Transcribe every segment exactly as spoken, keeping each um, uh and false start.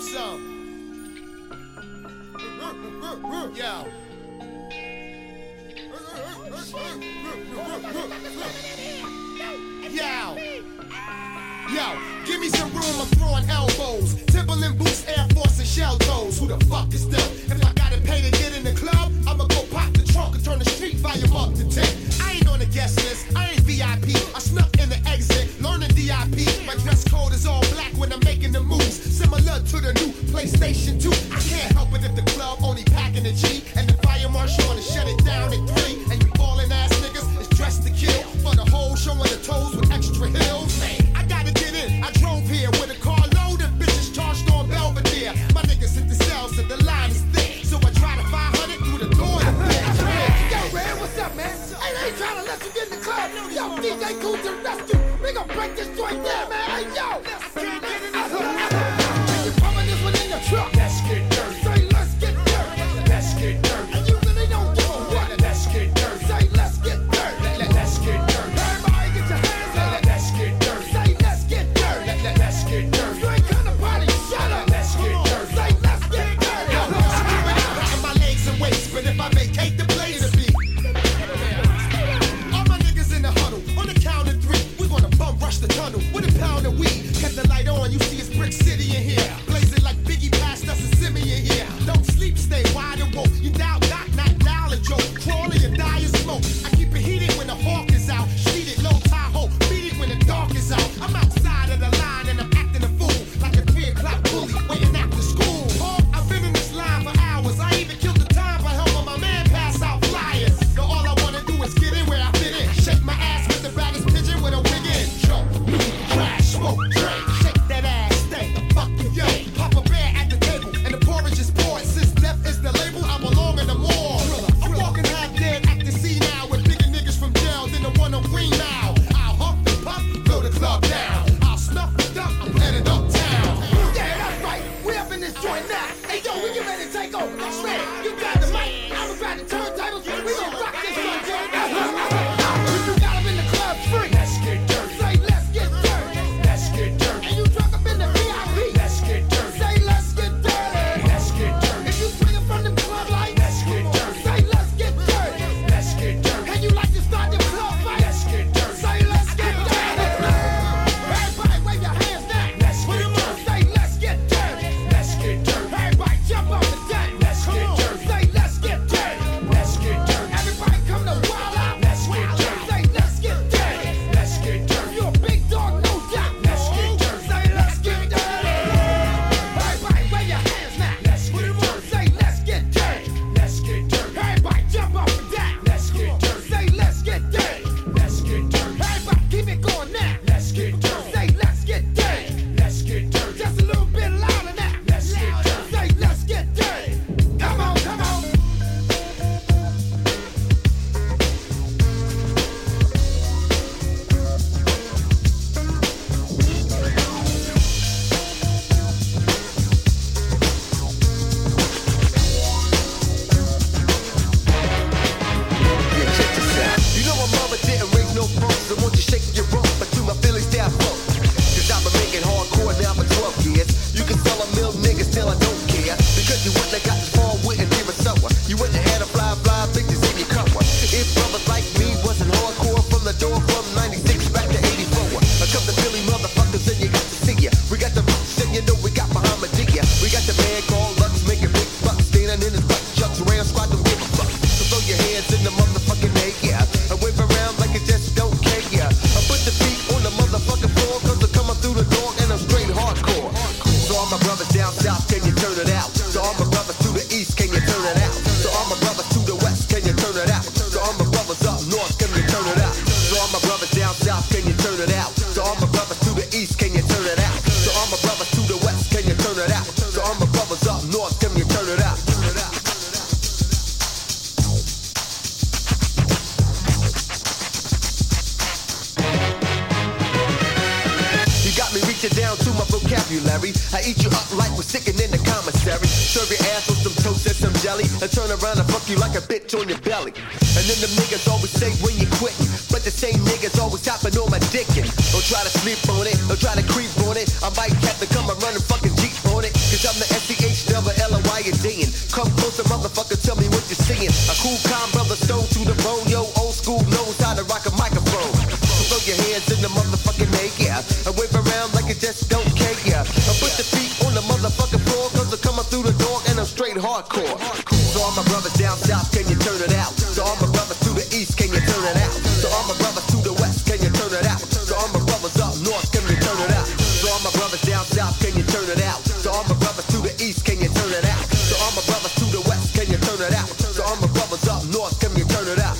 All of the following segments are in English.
some. Yo. Yo. Yo, give me some room, I'm throwing elbows. Timberland boots, Air Force, and shell toes. Who the fuck is them? If I gotta pay to get in the club, I'ma go pop the trunk and turn the street volume up to ten. I ain't on the guest list, I ain't V I P. I snuck in the exit, learning D I P. My dress code is all black when I'm making the moves. Similar to the new PlayStation two. I can't help it if the club only packing a G. And the fire marshal wanna shut it down at three. And you ballin' ass niggas is dressed to kill. For the whole showing the toes with extra heels. Man, I gotta get in, I drove here with a car load of bitches charged on Belvedere. My niggas hit the cells and the line is thick. So I try to five hundred through the door to fit. Yo, Red, what's up, man? Hey, they ain't trying to let you get in the club. Yo, D J Cool to the rescue. We gon' break this joint down, man. Hey, yo. You pumping this one in your truck. Let's get dirty. Say, let's get dirty. Let's get dirty. And you really don't give a what. Let's get dirty. Say, let's get dirty. Let's get dirty. Everybody get your hands up. Let's get dirty. Say, let's get dirty. Let's get dirty. You ain't come to party, shut up. Let's get dirty. Say, let's get dirty. Rocking my legs and waist, but if I vacate the place, it'll be all my niggas in the huddle. On the count of three, we gonna bum rush the tunnel with a pound of weed. Cut the light on, you see it's Brick City in here. Blazing like Biggie passed us a simi in here. Don't sleep, stay wide awoke. You dial knock, not dial a joke. Crawling, you die in smoke. I keep it heated when the hawk is out. Sheet it, low Tahoe. Beat it when the dark is out. I'm outside of the line and I'm acting a fool. Like a three o'clock bully waiting after school. Oh, I've been in this line for hours. I even killed the time by helping my man pass out flyers. So all I wanna do is get in where I fit in. Shake my ass with the baddest pigeon with a wig in. Jump, crash, smoke, drink. Shake that ass, stay, fuck you, yo. Pop a bear at the table and the porridge is poured. Since death is the label, I belong in the morgue. I'm walking half dead, acting see now with bigger niggas from jail than the one on Green Mile. I'll huff and puff, blow the club down. I'll snuff the duck, I'm headed uptown. Yeah, that's right. We up in this joint now. Hey, yo, we get ready to take over. Shred, you grab the mic. I'ma grab the turntables. We gon' rock this joint, Jerry. You got 'em in the club free. Let's get dirty. Say, let's get dirty. Let's get dirty. And you drunk up in the V I P. Let's get dirty. Say, let's get dirty. Let's get dirty. If you swinging from the club lights. Let's get dirty. Say, let's get dirty. Let's get dirty. And you like to start the club fight. Let's get dirty. Say, let's get dirty. Everybody wave your hands now. Let's get dirty. Say, let's get dirty. Let's get dirty. Everybody jump off the deck. Let's Come get on. dirty. Say, let's get dirty. Let's get dirty. Everybody come to wild out. Let's get dirty. Say, let's get dirty. Let's get dirty. You a big dog, no doubt. Let's get dirty. Say, let's get dirty. Everybody wave your hands now. Let's get dirty. Say, let's get dirty. Let's get dirty. Everybody jump off the deck. Let's get dirty. Say, let's get dirty. Let's get dirty. Everybody keep it going now. Let's get dirty. Say, let's get dirty. Let's get dirty. Just a little bit louder now. Let's get dirty. Say, let's get dirty. Come on, come on. Yeah, check this out. You know my mama didn't raise no punk, so won't you shake your rump, but to my feelings stay afloat. Cause I've been making hardcore now for twelve years. You can sell a mill niggas till I don't care. Because you wouldn't have got this far with and near a sour. You wouldn't have had a fly fly bitches in your cover. If brothers like me wasn't hardcore from the door from ninety-six back to eighty-four. I come to Philly motherfuckers and you got to see ya. We got the roots and you know we got Muhammadiyah. We got the man called Lux making big bucks. Standing in his butt chucks around squad don't give a fuck. So throw your hands in the motherfucking air, yeah. I wave around like you just don't care, yeah. I put the feet on the motherfucking floor cause they're coming through the door and I'm straight hardcore. So all my brothers down south, can you turn it out? So all my brothers to the east, can you turn it out? So all my brothers to the west, can you turn it out? So all my brothers up north, can you turn it out? So all my brothers down south, can you turn it out? So all my brothers to the east, can you turn it out? So all my brothers to the west, can you turn it out? So all my brothers up north, can you turn it out? Turn it out. You got me reaching down to my vocabulary. I eat you up like we're sticking in the commissary. Serve your ass with some toast and some jelly, and turn around and fuck you like a bitch on your belly. And then the niggas always say when you quit, but the same niggas always tapping on my dick. Don't try to sleep on it, don't try to creep on it. I might have to come and run a fucking Jeep on it, cause I'm saying. Come closer, motherfucker, tell me what you're seeing. A cool, calm brother, stone to the bone. Yo, old school knows how to rock a microphone. So throw your hands in the motherfucking air, yeah. And wave around like you just don't care, yeah. And put your feet on the motherfucking floor, cause they're coming through the door and I'm straight hardcore. So all my brothers down south, can you turn it out? So all my brothers to the east, can you turn it out? So all my brothers to the west, can you turn it out? So all my brothers up north, can you turn it out? So all my brothers down south, can you turn it out? So all my brothers to the east, can you turn it out? So all my brothers to the west, can you turn it out? So all my brothers up north, can you turn it out?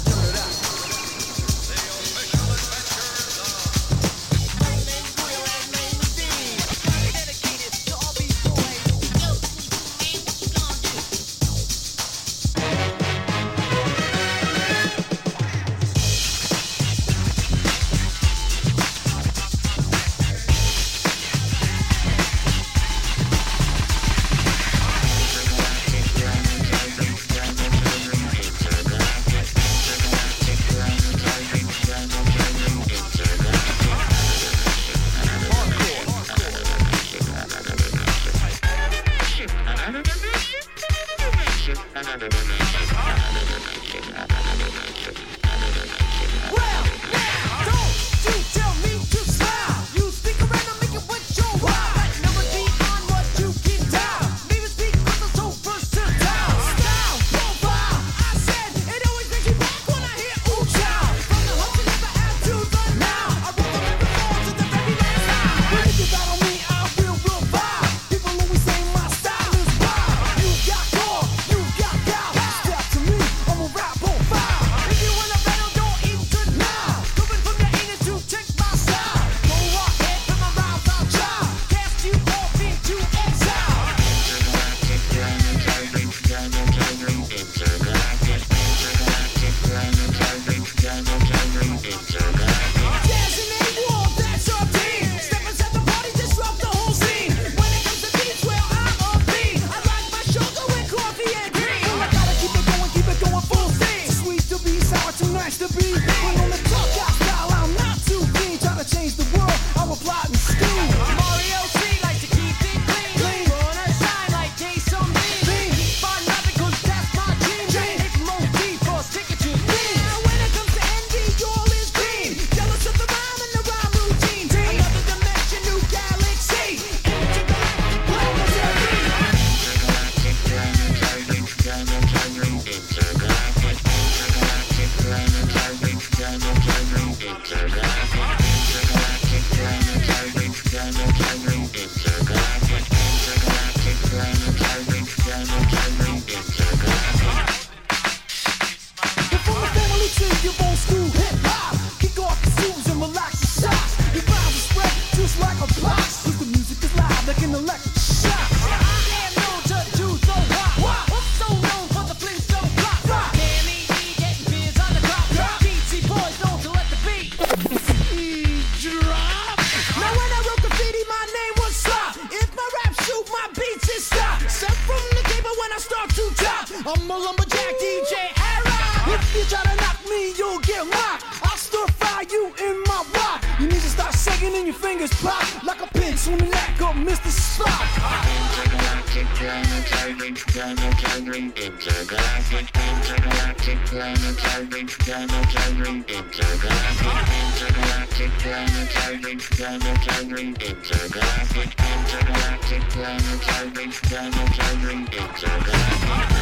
I'm a lumberjack D J era. If you try to knock me, you'll get rocked. I'll stir fry you in my rock. You need to start shaking and your fingers pop like a pinch on the neck of Mister Spock. Intergalactic planetary, planetary, intergalactic, intergalactic planetary, planetary, intergalactic, intergalactic planetary, planetary, intergalactic, intergalactic planetary, planetary, intergalactic.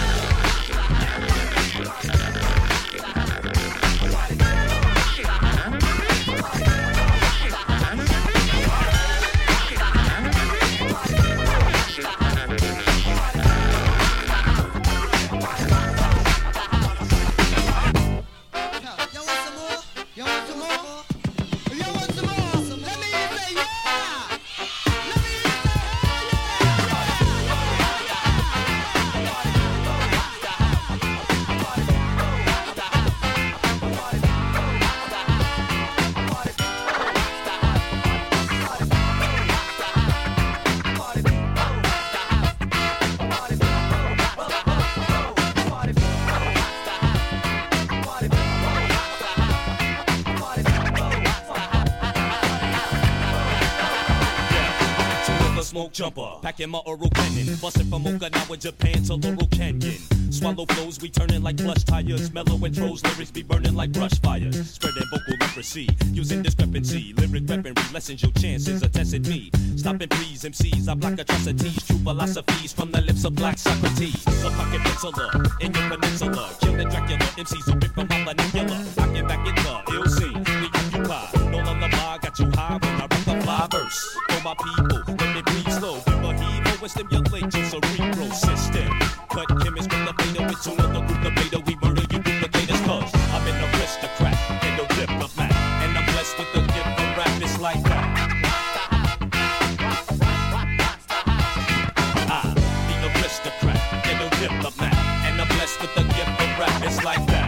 Yeah. smoke jumper, packing my oral cannon, busting from Okinawa, Japan to Laurel Canyon. Swallow flows, we turning like plush tires. Mellow intros, lyrics be burning like brush fires. Spreading vocal leprosy, using discrepancy. Lyric weaponry lessens your chances of testing me. Stopping please, M Cs, I block atrocities. True philosophies from the lips of black Socrates. A pocket penciler in your peninsula. Kill the Dracula, M Cs who rip from my vernacular. Knocking back in the ill scene, we occupy. No lullaby, got you high when I rock the fly verse. For my people, let me breathe slow. Give a heave and stimulate your cerebral system. Cut chemists with the beta with two other group of beta. We murder you duplicators cause I'm an aristocrat and no diplomat. And I'm blessed with the gift of rap, it's like that. I'm the aristocrat and no diplomat. And I'm blessed with the gift of rap, it's like that.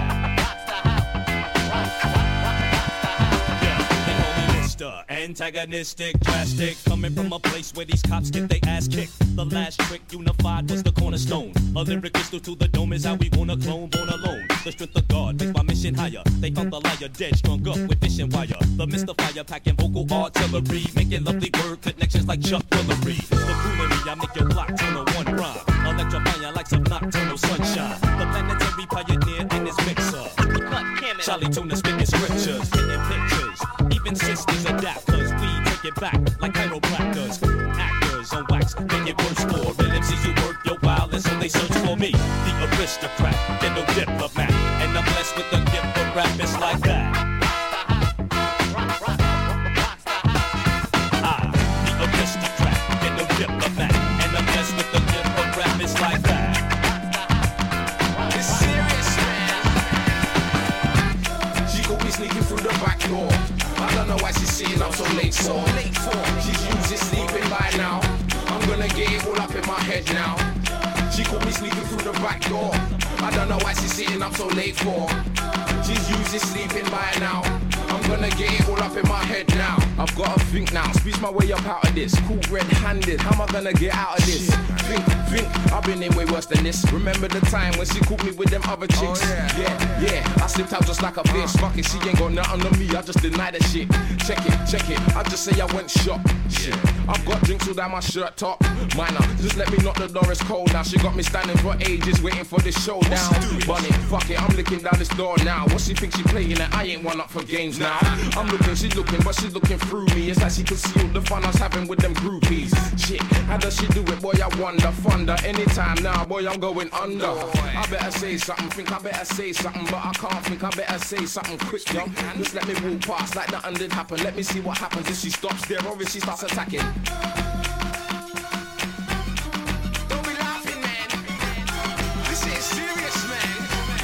Antagonistic, drastic, coming from a place where these cops get their ass kicked. The last trick unified was the cornerstone. A lyric crystal to the dome is how we wanna clone, born alone. The strength of God makes my mission higher. They found the liar dead, strung up with fishing wire. The mystifier packing vocal artillery, making lovely word connections like Chuck Willery. The foolery, I make your block turn on one rhyme. Electrifying like some nocturnal sunshine. The planetary pioneer in his mixer. Charlie Tuna spitting scriptures, painting pictures. Even sisters adapt, cause we take it back like chiropractors. Actors on wax, make it worse for real M Cs who work your wild, and so they search for me. The aristocrat, and no diplomat. And I'm blessed with the gift of rap, it's like that. I, the aristocrat, and no diplomat. And I'm blessed with the gift of rap, it's like that. It's serious, man. She could be sneaking through the back door. I don't know why she's sitting up so late for. Late for. She's usually sleeping by now. I'm gonna get it all up in my head now. She caught me sleeping through the back door. I don't know why she's sitting up so late for. She's usually sleeping by now. I'm gonna get it all up in my head now. I've gotta think now, squeeze my way up out of this. Caught red-handed, how am I gonna get out of this? Think, think, I've been in way worse than this. Remember the time when she caught me with them other chicks? Oh, yeah. yeah, yeah, I slipped out just like a fish. Fuck it, she ain't got nothing on me, I just deny the shit. Check it, check it, I just say I went shop. Shit, I've got drinks all down my shirt top. Minor, just let me knock the door, it's cold now. She got me standing for ages, waiting for this showdown. Bunny, fuck it, I'm licking down this door now. What she think she playing it? I ain't one up for games now. I'm looking, she's looking, but she's looking through me. It's like she could see all the fun I was having with them groupies. Shit, how does she do it? Boy, I wonder. Thunder, anytime now, boy, I'm going under. I better say something, think I better say something, but I can't think I better say something quick, yo. Just let me walk past like nothing did happen. Let me see what happens if she stops there or if she starts attacking. Don't be laughing, man. This ain't serious, man.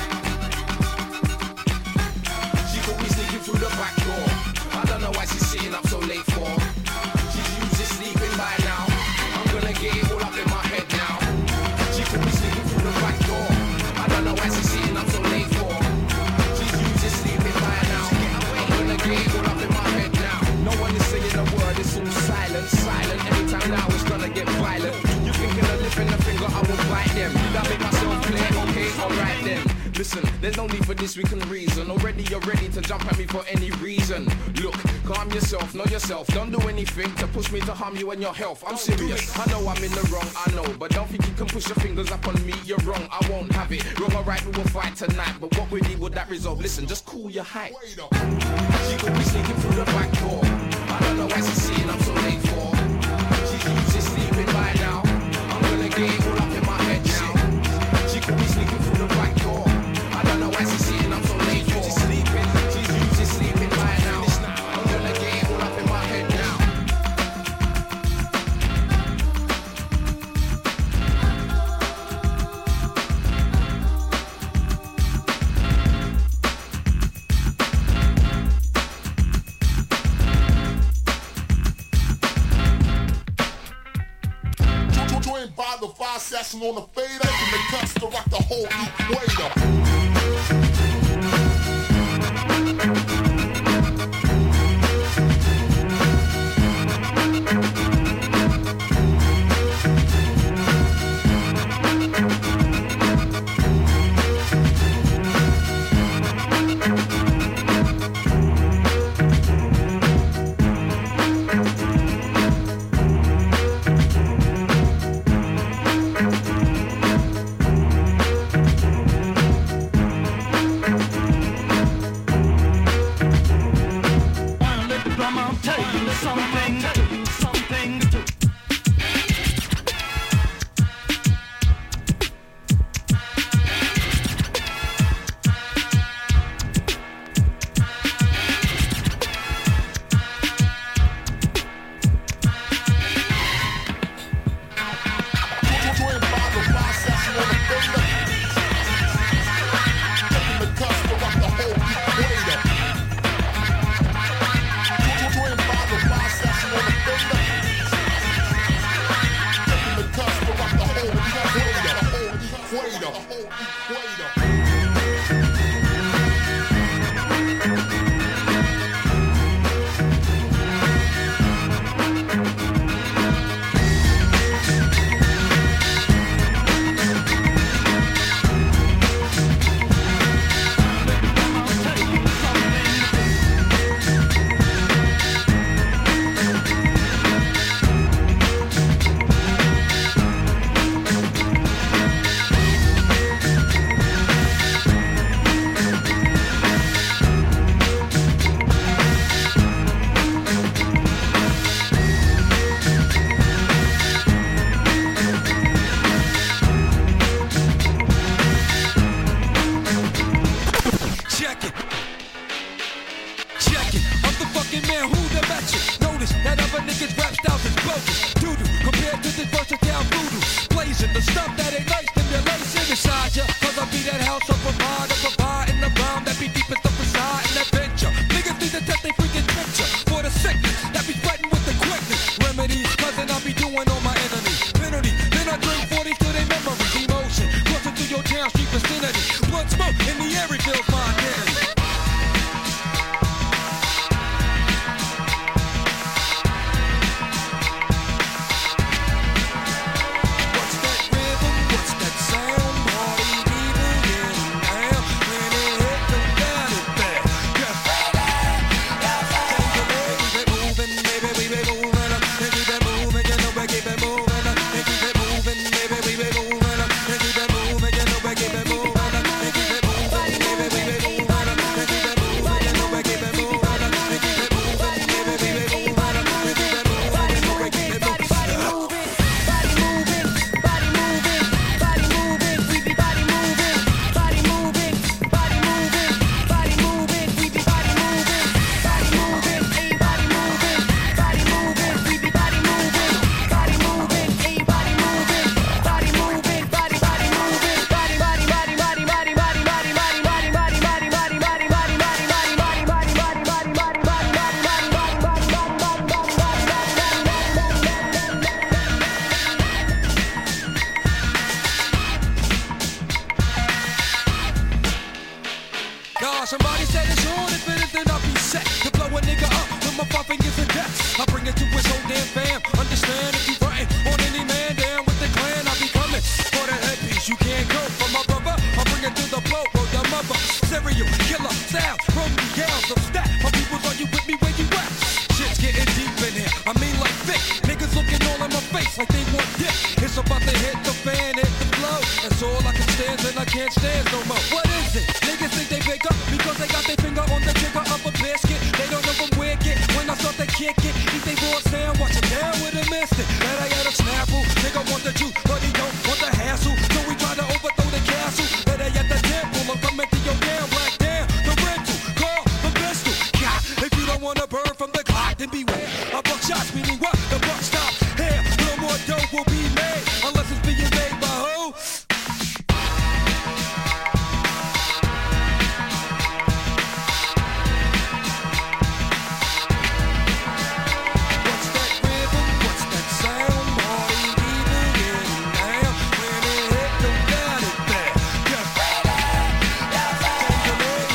She could be sneaking through the back door. I don't know why she's sitting up so late for. She's usually sleeping by now. I'm gonna get it all up in my head now. She could be sneaking through the back door. I don't know why she's sitting up so late for. She's usually sleeping by now. I'm gonna get it all up in my head now. No one is saying a word, it's all silent, silent. Anytime now it's gonna get violent. You thinking of lifting a finger, I will bite them. Did I make myself clear? Okay, alright then. Listen, there's no need for this, we can reason. Already you're ready to jump at me for any reason. Look, calm yourself, know yourself. Don't do anything to push me to harm you and your health. I'm serious, I know I'm in the wrong, I know. But don't think you can push your fingers up on me, you're wrong, I won't have it. Wrong or right, we will fight tonight. But what really would that resolve? Listen, just cool your hype. She could be sneaking through the back door. I don't know why she's sitting up so late for. She's usually sleeping by now. I'm gonna get it all up in my head now. She could be sneaking through the back door. I don't know why she's sitting up so late for. She's sleeping, she's usually sleeping by now. I'm gonna get it all up in my head now. Joined by the five session on the fader, and the cuts to rock the whole equator. I'ma tell you something, something.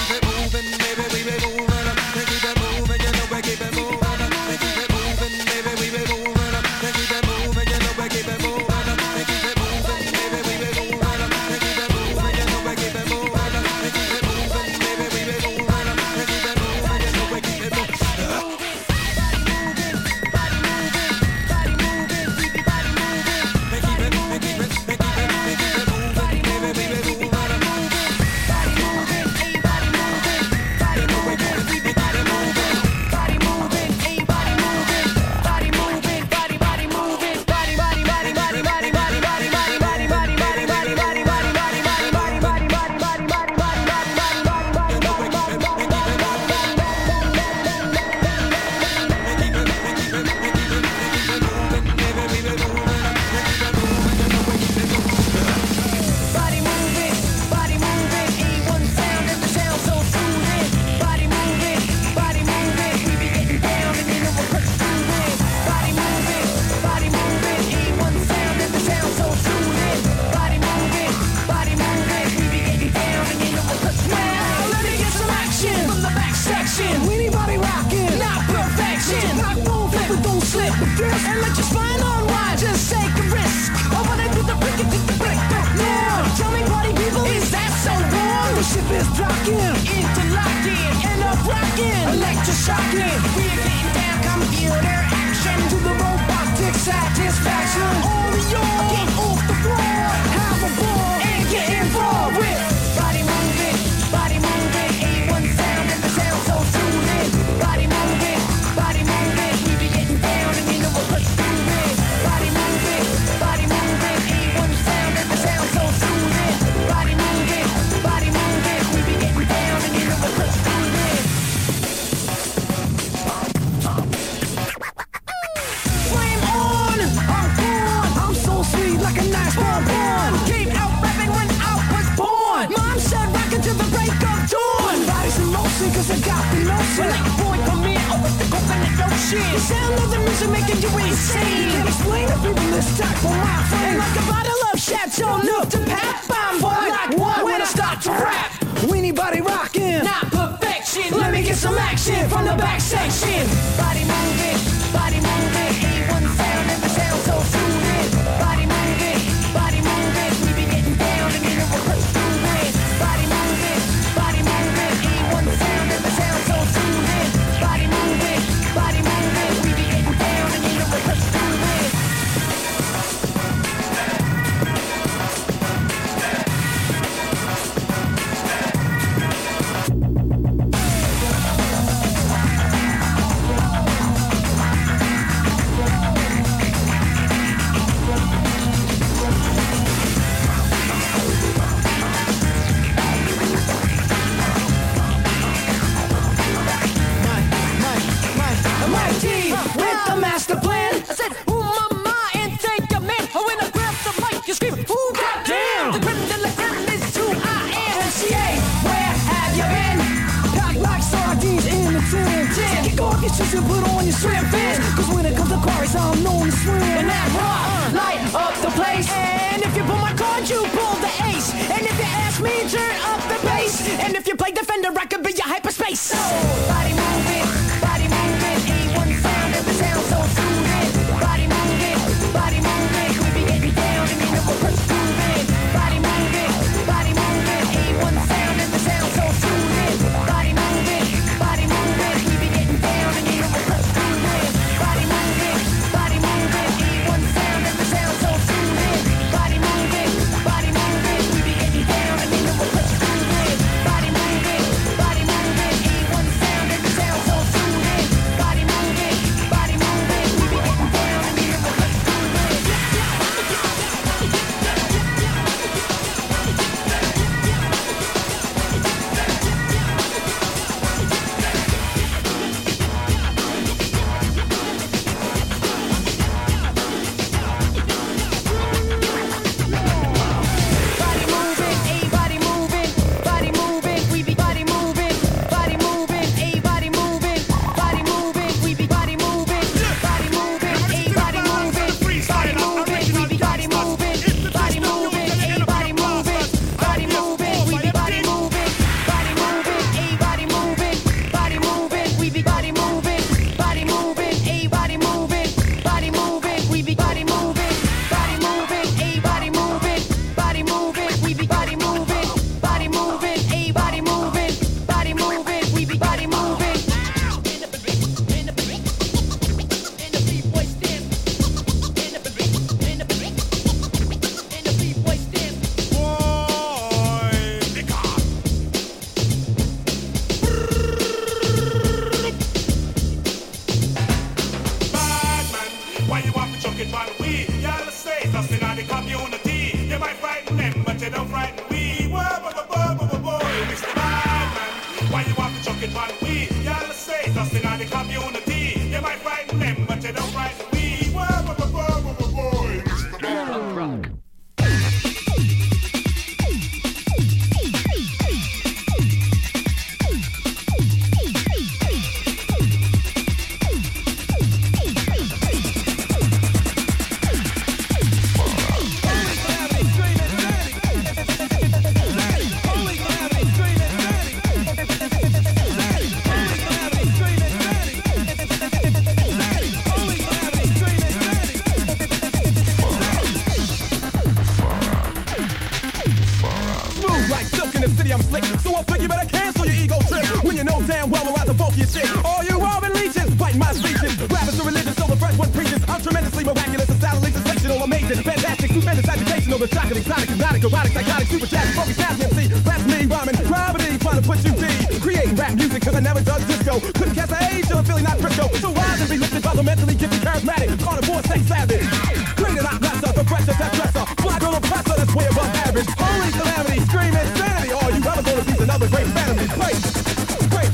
Keep it moving, this and let your spine unwind. Just take a risk. I wanna do the break it, do the break back now. Tell me, party people, is that so wrong? The ship is docking, interlocking, and up rocking, electroshocking. We're getting down, computer action to the robotic satisfaction. All yours, get off the floor, have a ball, and get involved with body moving, body moving, A one sound and the sound so soothing. Body moving, body moving, we be getting down and you know we're pursuing. Body moving, body moving, A one sound and the sound so soothing. Body moving, body moving, we be getting down and you know we're pursuing. Flame on, I'm gone, I'm so sweet like a nice bonbon. Came out rapping when I was born. Mom said rockin' till the break of dawn. Body's in motion cause I got the notion. Like boy come in, oh with the coconut ocean. The sound of the music making you insane. Can't explain to people this type of my frame. Like a bottle of Chateau Neuf to pap. I'm boy like what when I start to rap. Weenie body rockin', not perfection. Let me get some action from the back section. Body moving, body moving, A one sound and the sound so soothing. Body moving, body moving, we be getting down and you know we're pursuing. Body moving, body moving, A one sound and the sound so soothing. Body moving, body moving, we be getting down and you know we're pursuing. Mighty with the master plan. I said, ooh, mama, and take a man. Oh, when I grab the mic, you scream, ooh, goddamn. The creme de la creme is who I am. M C A, where have you been? Packed like sardines in the tin. tin. Kick off your shoes and put on your swim fins. Cause when it comes to quarries, I'm known to swim. And that raw, light up the place. And if you pull my card, you pull the ace. And if you ask me, turn up the bass. And if you play defender, I could be your hyperspace. So, body moving, body moving, A one sound and the sound so soothing. Body moving, body moving, we be getting down and you know we're pursuing. Body moving, body moving, A one sound and the sound so soothing. Body moving, body moving, we be getting down and you know we're pursuing. Body moving, body moving, A one sound and the sound so soothing. Body moving, body moving, we be getting down and you know we're pursuing. Body moving, body moving, A one sound and the sound so soothing. Body moving, body moving, we be getting down and you know we're pursuing. Body moving, a body moving, body moving, we be body moving, body moving, a body moving, body moving, we be body moving, body moving, a body moving, body moving, we be body moving, body moving, a body moving, body moving, we be body moving, body moving, a body moving, body moving, we be body moving, body moving, a body moving, body moving, we be body moving, body moving, a body moving, body moving, we be body moving, body moving, a body moving, body moving, we be body moving. Bad man, why you want to chuck it on we? Y'all say nothing on the community. You might frighten them, but you don't frighten we. Whoa, whoa, whoa, whoa, whoa, whoa. Mister Bad man, why you want to chuck it on we? Y'all say nothing on the community. You might frighten them, but you don't frighten we. Whoa, whoa, whoa, whoa, whoa, whoa, whoa. Mister Bad man. Always shit. All you Robin leeches, fight my speeches. Rappers are religious, so the fresh one preaches. I'm tremendously miraculous, astoundingly sensational, amazing, fantastic, stupendous, educational, the shocking, exotic, exotic, erotic, psychotic, super chat, focus, cast, M C, that's me, rhyming, gravity, trying to put you deep. Creating rap music, cause I never done disco. Couldn't cast an age till I'm feeling not crypto. So rise and be lifted by the mentally gifted, charismatic, on a board, sex savage. Great and not lesser, the freshest, that dresser. Fly girl oppressor, that's way above average. Holy calamity, scream insanity. All you ever gonna be another great fan of me. Great, great.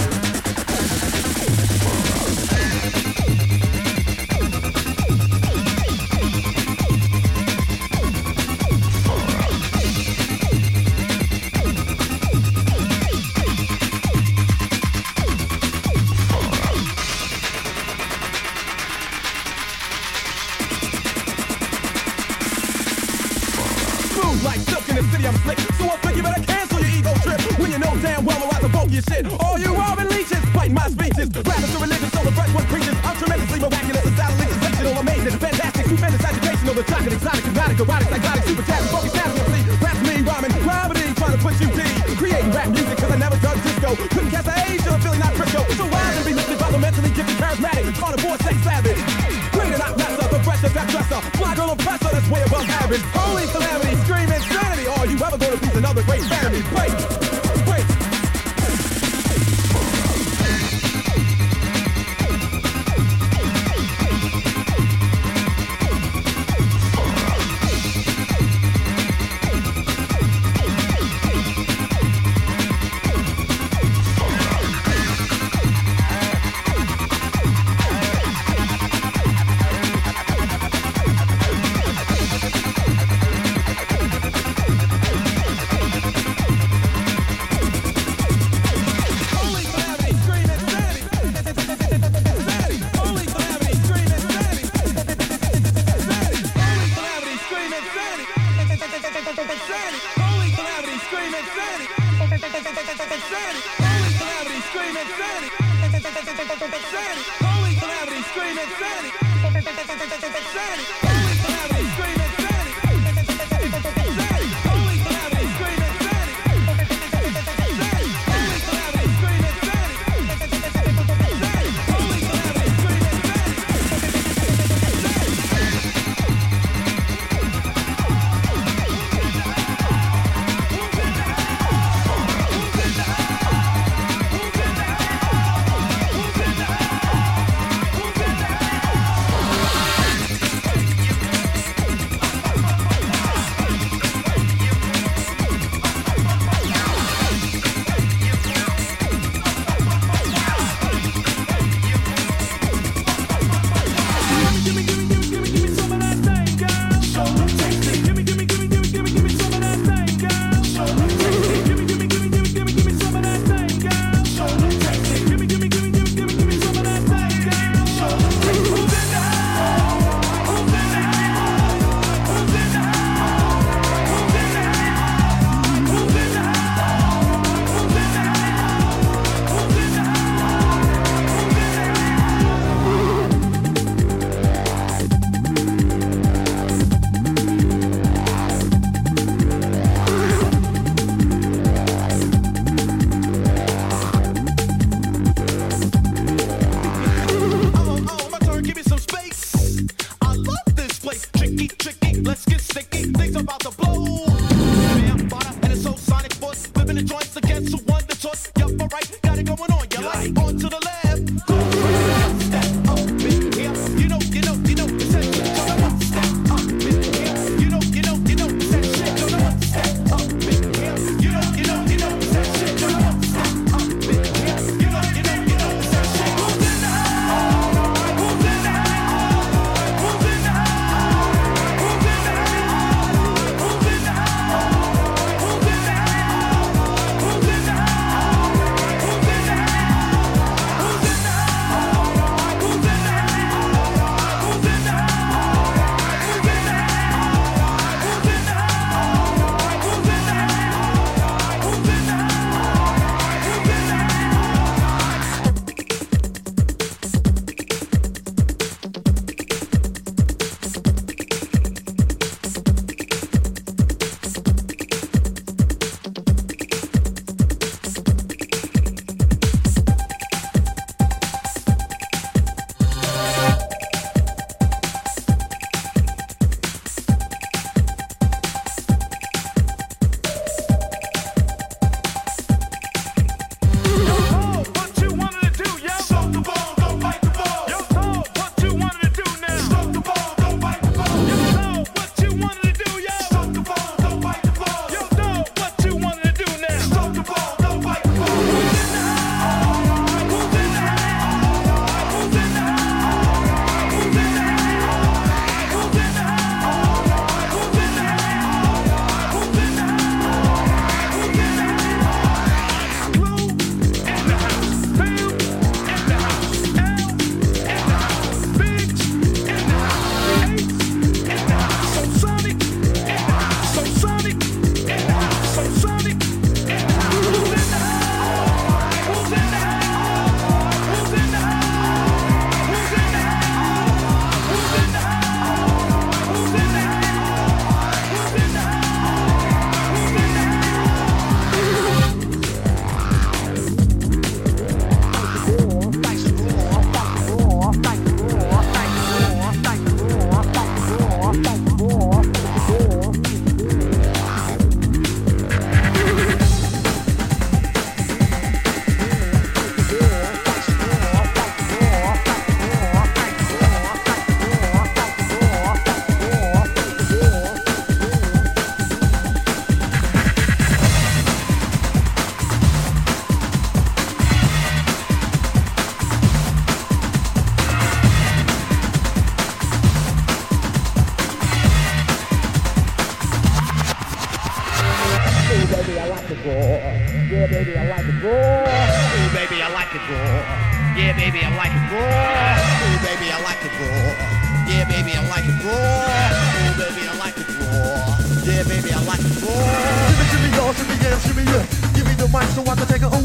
Like silk in the city, I'm slick. So I think you better cancel your ego trip. When you know damn well I can vote your shit. All you Robin leeches, fight my speeches. Rappers are religious, so the fresh one preaches. I'm tremendously miraculous, astoundingly sensational, amazing, fantastic, stupendous, educational, the shocking, exotic, exotic, erotic, psychotic, super chat, focus, cast, M C. That's me, rhyming, gravity, trying to put you deep. Creating rap music, cause I never done disco. Couldn't cast an age till I'm feeling not crypto. So rise and be lifted by the mentally gifted, charismatic, on a board, sex savage. Great and not lesser, the freshest, that dresser. Fly girl oppressor, that's way above average. Holy calamity, scream insanity. All you ever gonna be another great fan of me. Great, great.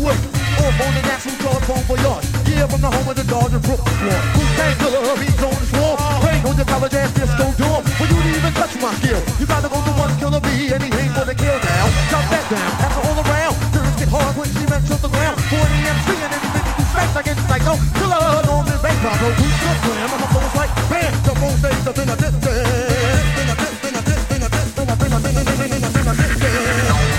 away. Off on the national telephone for yards. Yeah, from the home of the Dodger Brooklyn War. Who can't kill her? Beats on the swarm. Bang on your college ass disco dorm. For you to even touch my skill, you gotta go to one killer bee. Anything for the kill now. Drop that down, after all around. Girls get hard when she mentions the ground. forty M C and anything you do smack like it's psycho. Killer on the bank, I go to the slam. I'm a flow like bam. Jump on stage, up in a distance. In a distance, in a distance, in a distance, in a distance, in a distance, in a distance.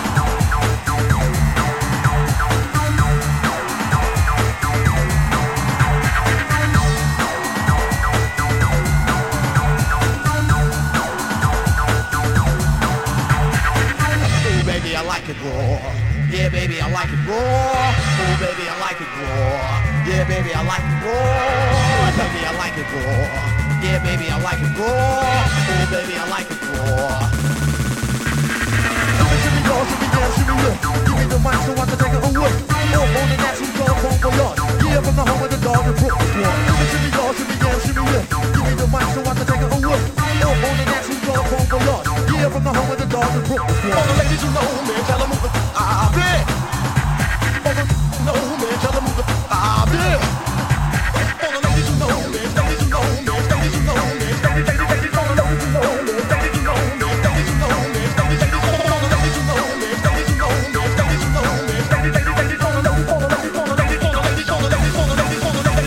I like it raw. Yeah, baby, I like it raw. Oh, baby, I like it raw. Yeah, baby, I like it raw. Baby, I like it raw. Yeah, baby, I like it raw. Oh, baby, I like it raw. Shimmy, y'all, shimmy, down, shimmy, yeah. Give me the mic so I can take it away. Off on the national telephone for yards. Yeah, from the home of the Dodger Brooklyn War. Shimmy, y'all, shimmy, down, shimmy, yeah. Give me the mic so I can take it away. Off on the national telephone for yards. Yeah, from the home of the Dodger Brooklyn War. All the ladies who know me, tell them move the ah, yeah. All the know me, tell them move the ah, yeah. All the ladies who know me, ladies who know me, ladies who know me, ladies, ladies, ladies, all the ladies who know me, ladies who know me, ladies who know me, ladies, ladies, all the ladies who know me, ladies who know me, ladies who know me, ladies, ladies, ladies, all the ladies, all the ladies, all the ladies, all the ladies, all the ladies, all the ladies, all the ladies, all the ladies.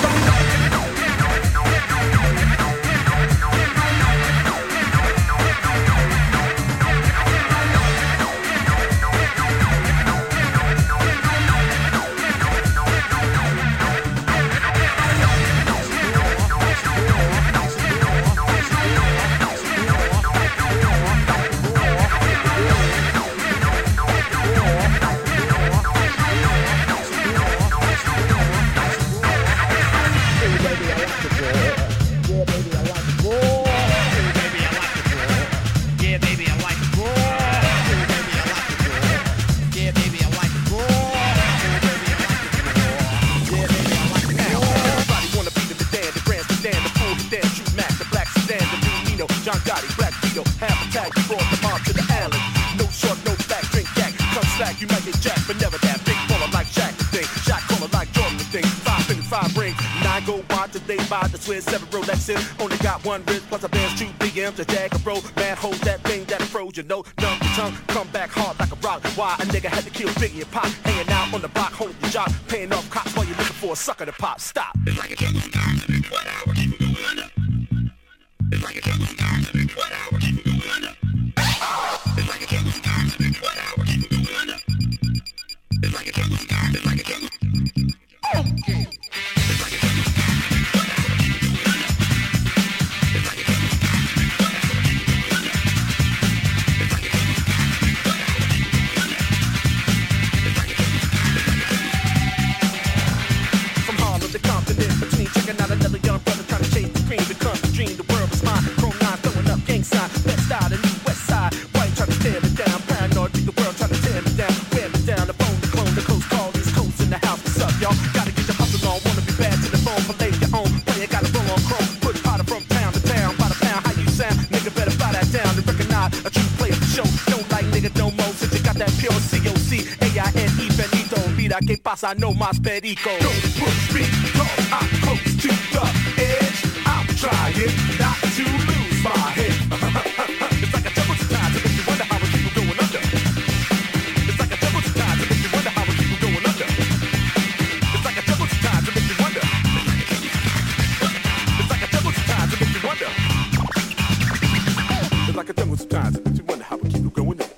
John Gotti, Black Vito, half attack, brought the mob to the island. No short, no back, drink yak, come slack, you might get jacked, but never that. Big baller like Jack the thing, shot caller like Jordan the thing. Five fingers, five rings, nine go by today by the Swiss, seven Rolex in. Only got one wrist, plus a band's two B M's, a jag, a bro. Man, hold that thing that froze, you know. Numb your tongue, come back hard like a rock. Why a nigga had to kill Biggie and Pop, hanging out on the block, holding your job, paying off cops while you're looking for a sucker to pop. Stop. It's like a jungle time, every one hour, keep it going under. It's like a jungle time, every one hour, keep it going under. It's like a jungle time, every one hour, keep it going under. It's like a jungle time, it's like a jungle. Okay. It's like a jungle time, every one hour, keep it going under. It's like a jungle time, every one hour, keep it going under. It's like a jungle time, every one hour, keep it going under. It's like a jungle time, it's like a jungle. From Harlem to Compton, in between, checking out another young brother trying to chase the cream, become the dream, the world was mine. Chrome nine throwing up gang sign, best side, the new west side. White trying to tear me down, paranoid, beat the world trying to tear me down. Wear me down, the phone, the clone, the coast call, these coats in the house. What's up, y'all? Gotta get your hustle on, wanna be bad to the bone, play your own. Play, you gotta roll on chrome, put powder from town to town, by the pound, how you sound? Nigga better buy that down and recognize a true player for show. Don't like nigga no more, since you got that pure C O C, A I N E, Benito. Mira que pasa, no más perico. Don't push me, cause I'm close to the edge. I'm trying not to lose my head. It's like a double time to make you wonder how we keep going under. It's like a double time to make you wonder how we keep going under. It's like a double time to make you wonder. It's like a double time to make you wonder. It's like a double time to make you wonder how we keep going under.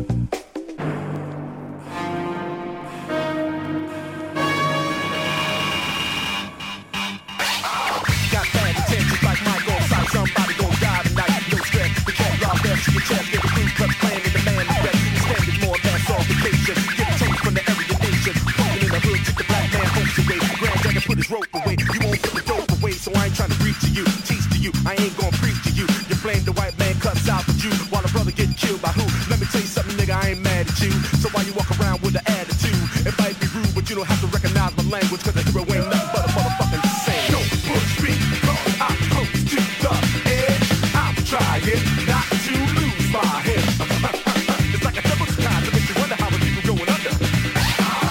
Somebody gon' die tonight, no stress. The cat rob left to your chest, get the crew club playing in the man the rest. Standing more than all vacation. Get a taste from the area nation. Walking in the hood, took the black man home away. Grand Dragon put his rope away. You won't put the dope away, so I ain't trying to preach to you, teach to you. I ain't gon' preach to you. You blame the white man cuts out for you, while a brother get killed by who? Let me tell you something, nigga, I ain't mad at you. So why you walk around with an attitude? It might be rude, but you don't have to recognize my language, cause the hero ain't nothing but a motherfucking saint. Don't push me, cause I'm close to the edge. I'm trying not to lose my head. It's like a double time to make you wonder how we keep going under.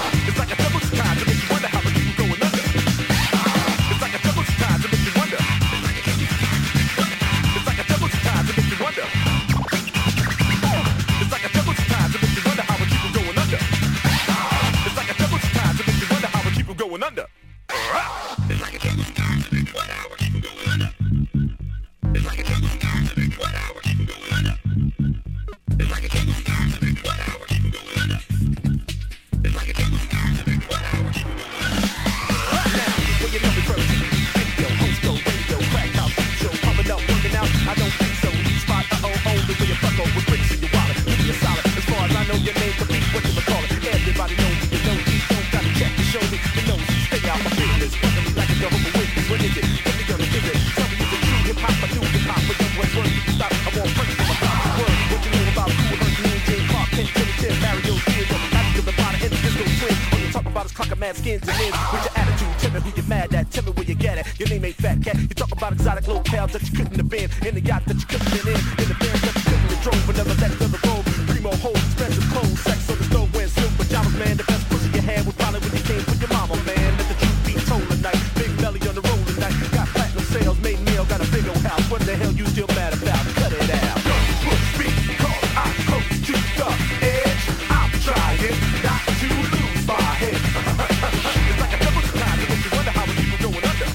skins and ends with your attitude. Tell me who you mad at, tell me where you get it. Your name ain't Fat Cat. You talk about exotic locales that you couldn't have been. In the yacht that you couldn't have been in. In the bands that you couldn't have drove. But nevertheless, to the road. Primo hoes, expensive clothes. Sex on the stove, wearing silk pajamas, man. The best pussy you had was probably when you came for your mama, man. Let the truth be told tonight. Big belly on the road tonight. Got platinum sales, made meal, got a big old house. What the hell you still mad about? Cut it out. Don't push me, cause I'm close to the edge. I'm trying not to lose my head. It's like a double time, it makes you wonder how many people going under.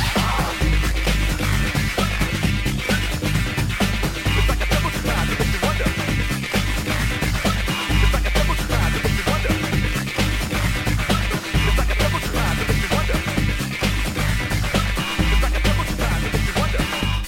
It's like a double time, it makes you wonder. It's like a double time, it makes you wonder. It's like a double time, it makes you wonder. It's like a double time, it makes you wonder.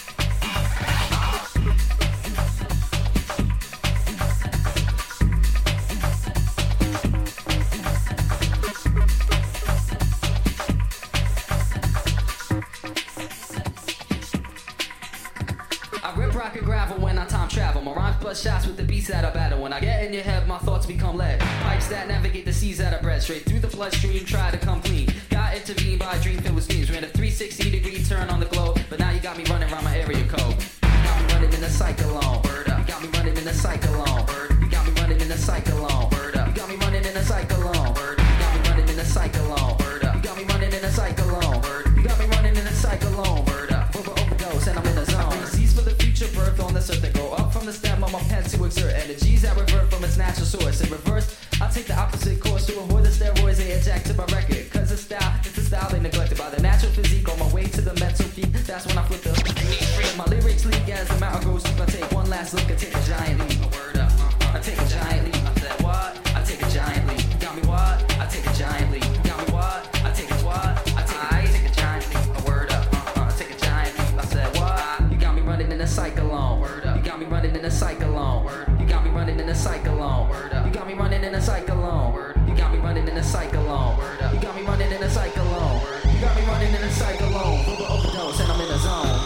I rip rock and gravel when I time travel. My rhymes plus shots with the beats that I battle. When I get in your head, my thoughts become lead. Pipes that navigate the seas that I bred. Straight through the bloodstream, try to come clean. Got intervened by a dream filled with schemes. Ran a three sixty degree turn on the globe. But now you got me running around my area code. You got me running in a cyclone. Bird up. You got me running in a cyclone. Bird. You got me running in a cyclone. Bird up. You got me running in a cyclone. Bird. You got me running in a cyclone. Bird up. You got me running in a cyclone. Bird. You got me running in a cyclone. Bird up. Over overdose and I'm in a zone. Seas for the future birth on the earth that go up from the stem of my pen to exert energies that revert from its natural source. In reverse, I take the opposite course to avoid the steroids they inject to my record. Cause the style, it's the style they neglected by the natural physique on my way to the mental peak. That's when I flip the when my lyrics leak as the mountain grows deep. I take one last look and take a giant leap. A word up. I take a giant leap. I said what? I take a giant leap. Got me what? I take a giant leap. Got me what? I take a what? I take a, I take a giant leap. A word up. Uh, I take a giant leap. I said what? You got me running in a cyclone. Word up. You got me running in a cyclone. Word. You got me running in a cyclone. Word up. You got me running in a cyclone. Word. You got me running in a cyclone. Word up. You got me running in a cyclone. Word. You got me running in a cyclone. Over overdose and I'm in a zone.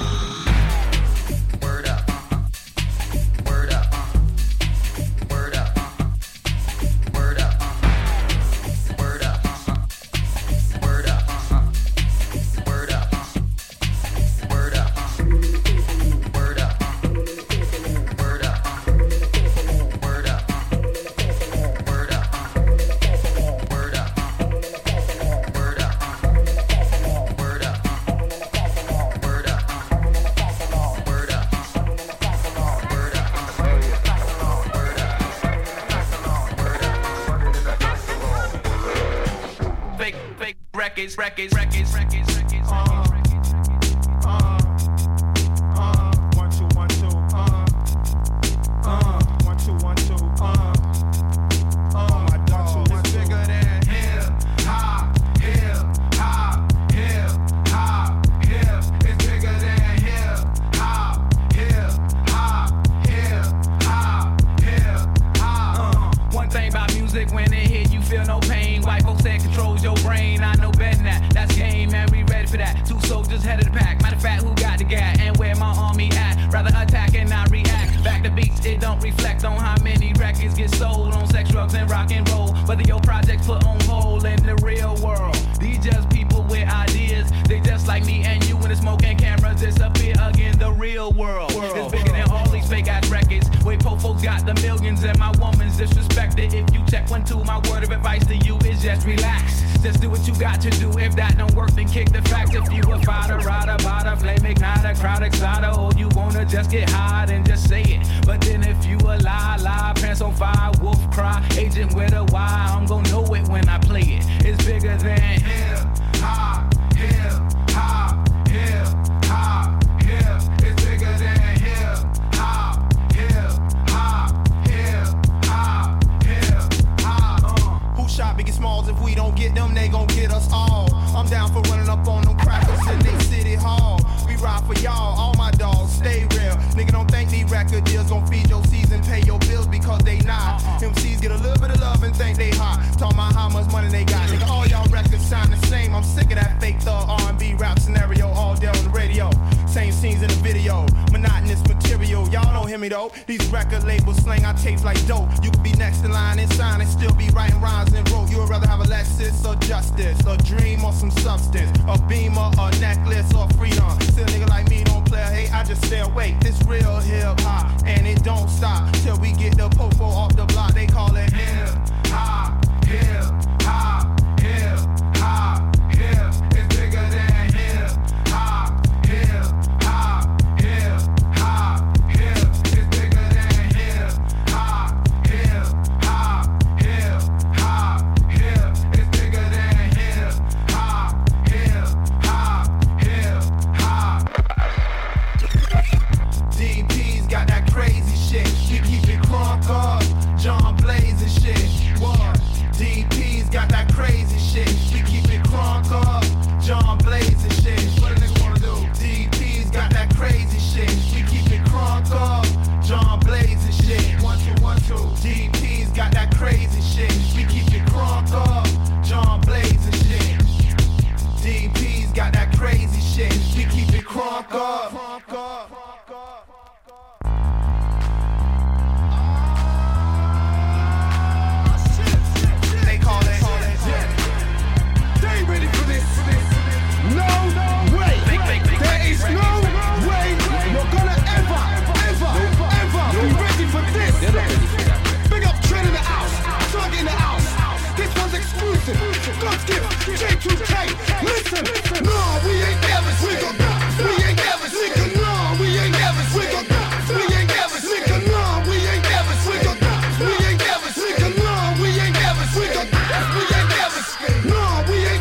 Word up. Uh-huh. Word up. Uh-huh. Word up. Uh-huh. Word up. Uh-huh. Word up. Uh-huh. Word up. Uh-huh. Word up. Uh-huh. Word up. Uh-huh. Word up. Uh-huh. Word up. Uh-huh. Word up. Uh-huh. Word up. Uh-huh. Word up. Uh-huh. Word up. Uh-huh. Word up. Uh-huh. Word up. Uh-huh. Word up. Fake, fake records, records, records, records, records. Uh, uh, uh, one, two, one, two, uh, uh, one, two, one, two, uh, uh, my dog, it's bigger than hip hop, hip hop, hip hop, hip. It's bigger than hip hop, hip hop, hip hop, hip hop. Uh, one thing about music, when it hit, you feel no pain. White folks that controls your brain. I know better than that. That's game, man. We ready for that. Two soldiers head of the pack. Matter of fact, who got the gat and where my army at? Rather attack and not react. Back to beats, it don't reflect on how many records get sold on sex, drugs, and rock and roll. Whether your projects put on hold in the real world. These just people with ideas. They just like me and you when the smoke and cameras disappear again. The real world. It's bigger than all these fake ass records. Wait, po folks got the millions and my woman's disrespected. If you check one, two, my word of advice to you is just relax. Just do what you got to do. If that don't work, then kick the facts. If you a fighter, rider, bada, flame igniter, crowd exciter, or you wanna just get high, then just say it. But then if you a lie, lie, pants on fire, wolf cry, agent with a Y, I'm gonna know it when I play it. It's bigger than hip hop, hip hop, hip hop, hip. It's bigger than hip hop, hip hop, hip hop, hip hop. Uh, who shot Biggie Smalls? If we don't get them, they gon' get us all. I'm down for running up on them crackers in they city hall. We ride for y'all, all my dogs stay real. Nigga don't me though. These record labels slang I taste like dope. You could be next in line and sign and still be writing rhymes and wrote. You would rather have a Lexus or justice, a dream or some substance, a beamer or necklace or freedom. Still nigga like me don't play, hey, I just stay awake. This real hip hop and it don't stop till we get the popo off the block. They call it hip hop, hip hop, hip hop, hip. It's bigger than hip hop, hip hop, hip hop, hip. It's bigger than hip hop, hip hop, hip hop, hip. It's bigger than hip hop, hip hop, hip hop. D P's got that crazy shit. She keep it crunk up. John Blaze and shit. What? D P's got that crazy shit. We keep it crunk up. John Blaze and shit. What a nigga wanna do? D P's got that crazy shit. We keep it crunk up. John Blaze and shit. One, two, one, two. D P's got that crazy shit. We keep it crunk up. John Blaze and shit. D P's got that crazy shit. We keep it crunk up. Crunk up. Ready for this? No way! There is no way you're gonna ever, ever, ever be ready for this! Big up Trent in the house, Thug in the house. This one's exclusive. God's gift, J two K. Listen, no, we ain't never nigga. We ain't never nigga. No, we ain't never nigga. We ain't never nigga. No, we ain't never nigga. We ain't never nigga. No, we ain't never nigga. We ain't never. No, we ain't.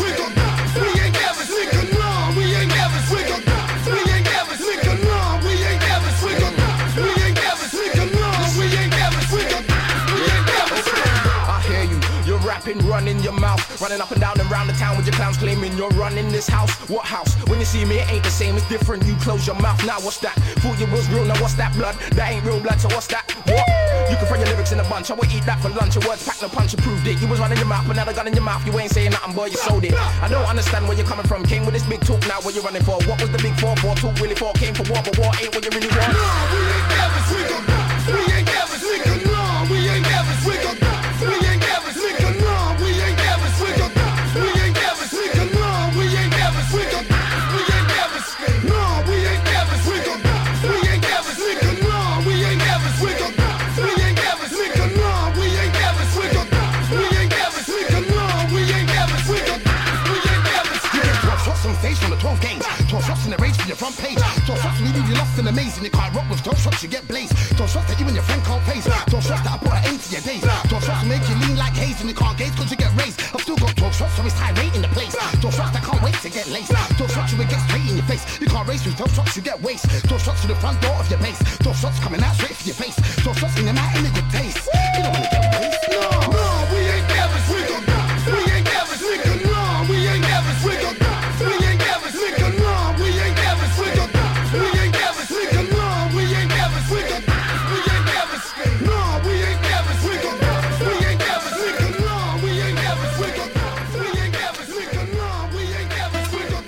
Running your mouth, running up and down and round the town with your clowns claiming you're running this house. What house? When you see me, it ain't the same, it's different. You close your mouth, now what's that? Thought you was real, now what's that blood? That ain't real blood, so what's that? What? You can throw your lyrics in a bunch, I would eat that for lunch. Your words packed no punch, you proved it. You was running your mouth, but now the gun in your mouth, you ain't saying nothing, boy, you sold it. I don't understand where you're coming from. Came with this big talk, now what you running for? What was the big four for? Talk really for? Came for war, but war ain't what you really want. No, we ain't never swigger. We ain't never swigger. No, we ain't never swigger. We ain't never swigger. No, we ain't never swigger. We ain't never swigger. No, we ain't never swigger. We ain't never swigger. No, we ain't never swigger. We ain't never swigger. No, we ain't never swigger. We ain't never swigger. No, we ain't never swigger. We ain't never swigger. No, we ain't never swigger. We ain't never swigger. You get twelve shots on stage from the twelve games. twelve shots in the race from your front page. twelve shots when you leave you lost in a maze and you can't rock with twelve shots you get blazed. twelve shots that you and your friend can't face. twelve shots that I put an end to your days. twelve shots to make you lean like haze and you can't gaze cause you get raised. I've still got twelve shots so it's high rate in the place. twelve shots that can't wait to get laced. twelve shots you will get straight in your face. You can't race with twelve shots you get waste. twelve shots to the front door of your base. twelve shots coming out straight for your face. twelve shots in them out in a good taste. You don't wanna get waste. No, no, we ain't never swigger. We ain't never swigger. No, we ain't never swigger. We ain't never swigger. No, we ain't never swigger. We ain't never swigger. No, we ain't never swigger. We ain't never swigger. No, we ain't never swigger. We ain't never swigger. No, we ain't never swigger. We ain't never swigger. No, we ain't never swigger.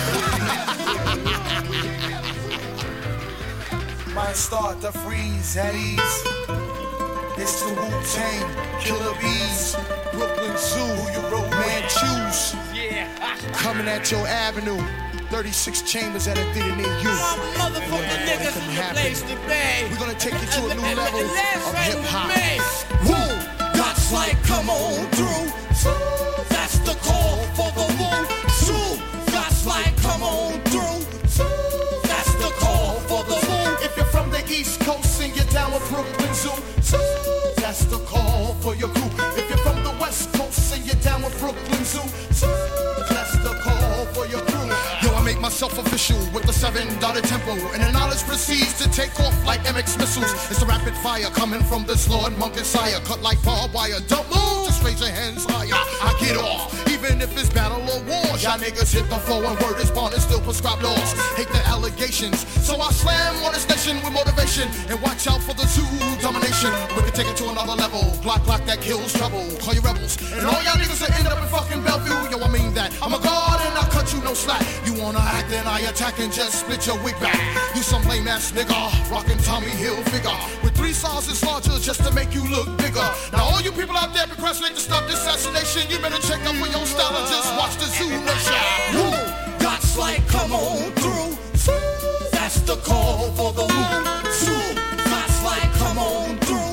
Might start to freeze at ease. It's the Wu-Tang, Killer Bees, Brooklyn Zoo, who you wrote, man, choose. Yeah. Coming at your avenue, thirty-six chambers at a theater near you. Motherfucking niggas in the place to be. We're gonna take you to a new level of hip hop. Woo, that's like come on through. That's the call for the woo. Zoo, that's like come on through. That's the call for the woo. If you're from the East Coast and you're down with Brooklyn Zoo, that's the call for your crew. If you're from the West Coast and you're down with Brooklyn Zoo, that's the call for your crew. Yo, I make myself official with the seven-dotted tempo, and the knowledge proceeds to take off like M X missiles. It's a rapid fire coming from this Lord Monk and Sire, cut like barbed wire. Don't move, just raise your hands higher. I get off, even if it's battle or war. Y'all niggas hit the floor and word is born and still prescribe laws. Hate the allegations, so I slam on the station with motivation and watch out for the zoo domination. We can take it to another level. Glock, glock that kills trouble. Call you rebels, and all y'all niggas that end up in fucking Bellevue. Yo, I mean that. I'm a god and I cut you no slack. You wanna act, then I attack and just split your wig back. You some lame ass nigga, rockin' Tommy Hilfiger with three sizes larger just to make you look bigger. Now all you people out there procrastinate to stop this assassination, you better check out for your style and just watch the Zoo Nation. Woo! God's like, come on through. That's the call for the woo. Zoo. God's like, come on through.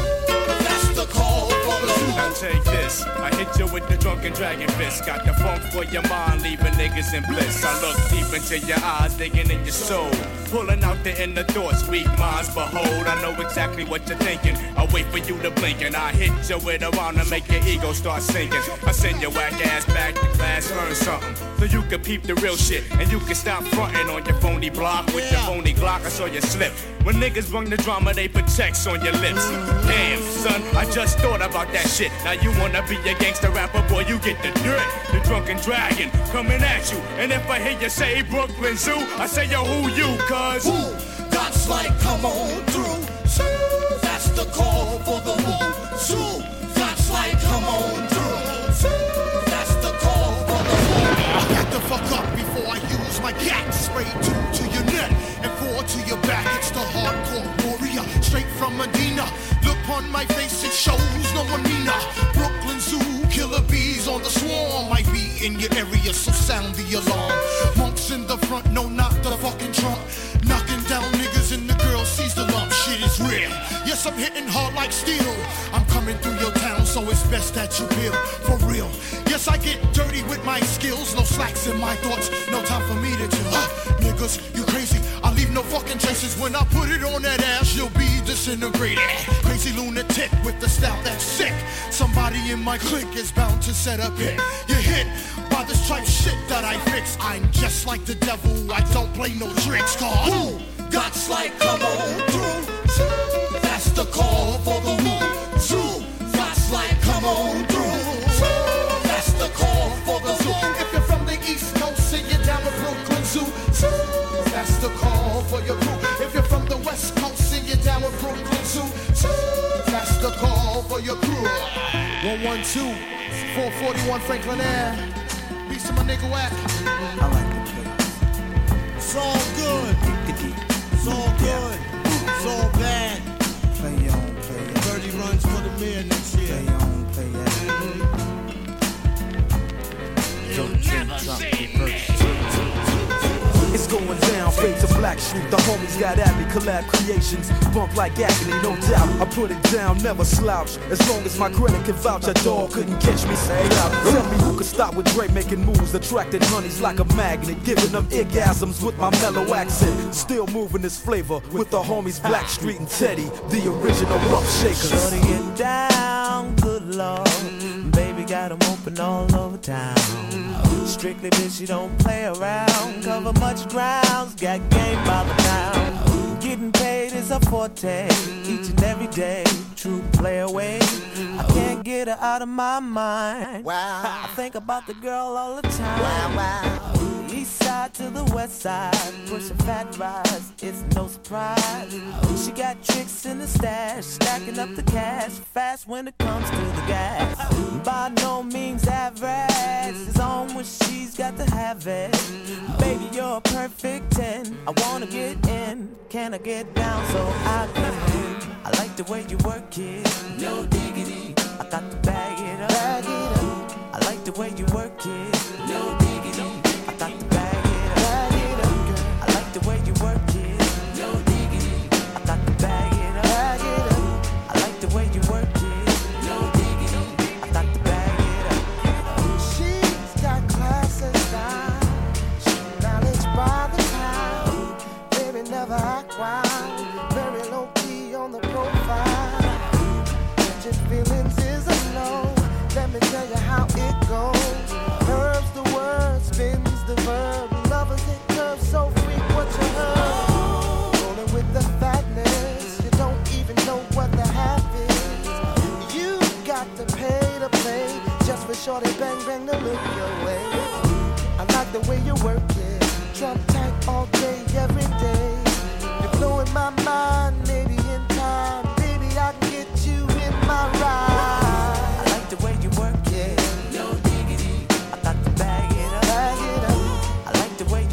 That's the call for the woo. Now take this, I hit you with the drunken dragon fist. Got the funk for your mind, leaving niggas in bliss. I look deep into your eyes, digging in your soul, pulling out the inner thoughts, weak minds behold. I know exactly what you're thinking, I wait for you to blink and I hit you with a round to make your ego start sinking. I send your whack ass back to class, learn something, so you can peep the real shit. And you can stop fronting on your phony block with your phony Glock. I saw you slip, when niggas bring the drama they put checks on your lips. Damn son, I just thought about that shit. Now you wanna be a gangster rapper, boy, you get the dirt. The drunken dragon coming at you, and if I hear you say Brooklyn Zoo, I say yo, who you, cuz? Woo! God's like, come on through. That's the call for the woo. Zoo. God's like, come on through. That's the call for the woo. Back the fuck up before I use my gat. Spray two to your neck and four to your back. It's the hardcore warrior, straight from Medina. Look on my face, it shows no one meaner. Brooklyn Zoo, killer bees on the swarm. Might be in your area, so sound the alarm. Monks in the front, no, not the fucking trunk. Knocking down niggas and the girl sees the lump. Shit is real. Yes, I'm hitting hard like steel. I'm coming through your town, so it's best that you build for real. Yes, I get dirty with my skills. No slacks in my thoughts. No time for me to chill. Uh, niggas, you crazy. I leave no fucking traces. When I put it on that ass, you'll be disintegrated. Crazy lunatic with the style that's sick. Somebody in my clique is bound to set up hit. You're hit by this type shit that I fix. I'm just like the devil. I don't play no tricks. Cause woo, God's like, come on through. That's the call for the woo. Zoo. God's like, come on through. That's the call for the zoo. If you're from the East Coast, sing it down with Brooklyn Zoo. That's the call for your crew. If you're from the West Coast, sing it down with Brooklyn Zoo. That's the call for your crew. one one two, four forty-one Franklin Ave. Peace to my nigga Wack. I like the place. It's all good. It's all good. It's all bad. Play your own, play your own. thirty runs for the mayor next year. Play your own, play your own. You'll never say it's going down, fade to Black Street. The homies got at me, collab creations. Bump like agony, no doubt. I put it down, never slouch. As long as my credit can vouch, a dog couldn't catch me. Say out. Tell me who could stop with Dre making moves, attracting honeys like a magnet, giving them orgasms with my mellow accent. Still moving this flavor with the homies Black Street and Teddy, the original rough shakers. Shorty get down, good lord. Baby got them open all over town. Strictly bitch, you don't play around. Cover much grounds, got game by the pound. Getting paid is a forte, each and every day. True play away. I can't get her out of my mind. Wow. I think about the girl all the time. Wow, wow. East side to the west side, pushing fat rides, it's no surprise. She got tricks in the stash, stacking up the cash, fast when it comes to the gas. By no means average, it's on when she's got to have it. Baby, you're a perfect ten, I wanna get in, can I get down so I can? I like the way you work it, no diggity, I got to bag it up. Bag it up. I like the way you work it, no diggity, I got to bag it up. Bag it up, girl. I like the way you work it, no diggity, I got to bag it up. Bag it up. I like the way you work it, no diggity, I got to bag it up. She's got class and style, she knowledge by the time. Baby never act wild, very low key on the profile. Your feelings is a no, let me tell you how it goes. Curves the word, spins the verb. Lovers hit curves so freak what you heard. Rolling with the fatness, you don't even know what the half is. You got to pay to play, just for shorty bang bang to look your way. I like the way you work it, drop tight all day, every day. You're blowing my mind, maybe in time, baby I can get you in my ride. I like the way you work it, no diggity, I got to bag it up. Bag it up. I like the way